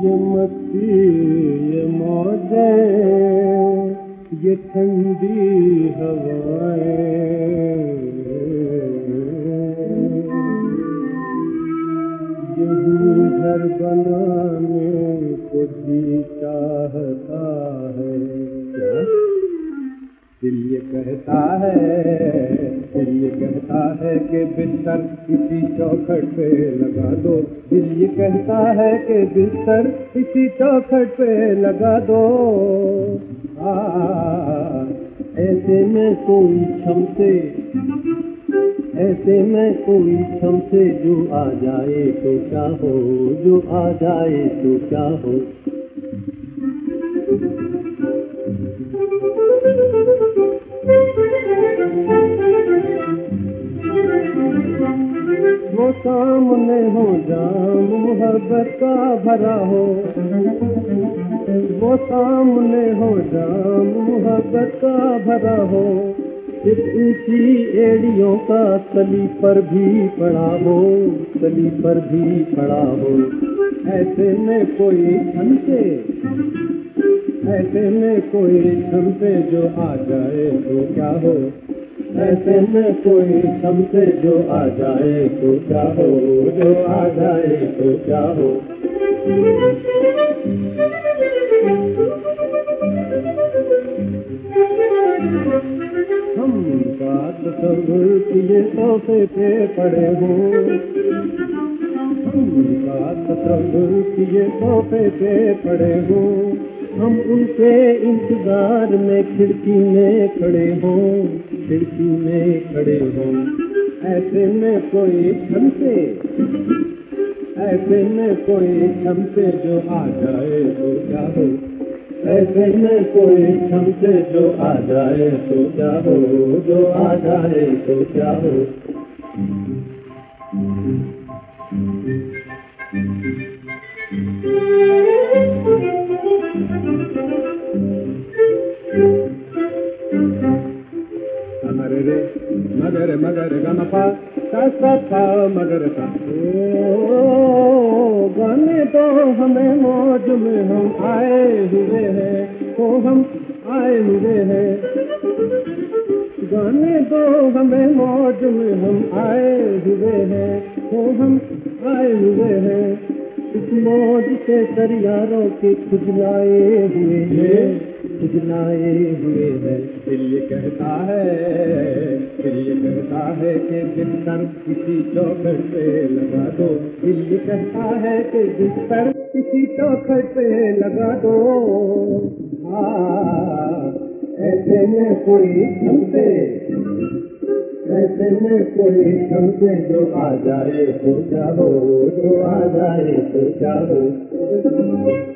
ये मस्ती ये मौजें ये ठंडी हवाएं यही घर बनाने को जी चाहता है। क्या दिल ये कहता है कि बिस्तर किसी चौखट पे लगा दो। दिल ये कहता है कि बिस्तर किसी चौखट पे लगा दो। ऐसे में कोई क्षम से जो आ जाए तो क्या हो, जो आ जाए तो क्या हो। वो सामने हो जाम मोहब्बत का भरा हो, वो सामने हो जाम मोहब्बत का भरा हो। इस ऊंची एड़ियों का तली पर भी पड़ा हो, तली पर भी पड़ा हो। ऐसे में कोई क्षमते जो आ जाए तो क्या हो। ऐसे में कोई क्षमते जो आ जाए तो क्या हो, जो आ जाए तो क्या हो। हम का तसव्वुर किए तोहफे पे पड़े हो, हम का तसव्वुर किए तोहफे पे पड़े हो। हम उनके इंतजार में खिड़की में खड़े हो, खिड़की में खड़े हो। ऐसे में कोई क्षमते जो आ जाए तो क्या हो। ऐसे में कोई क्षमते जो आ जाए तो क्या हो, जो आ जाए तो क्या हो। मगर मगर गमपा सा मगर सा। ओ गाने तो हमें मौज में हम आए हुए हैं, ओ हम आए हुए हैं। गाने तो हमें मौज में हम आए हुए हैं, ओ हम आए हुए हैं। इस मौज से तैयारों के खुजलाए हुए हैं, खुजलाए हुए हैं। दिल ये कहता है कि बिस्तर किसी चौखट पे लगा दो। दिल ये कहता है कि बिस्तर किसी चौखट पे लगा दो। ऐसे में कोई क्षमते जो आ जाए तो क्या हो, जो आ जाए तो क्या हो।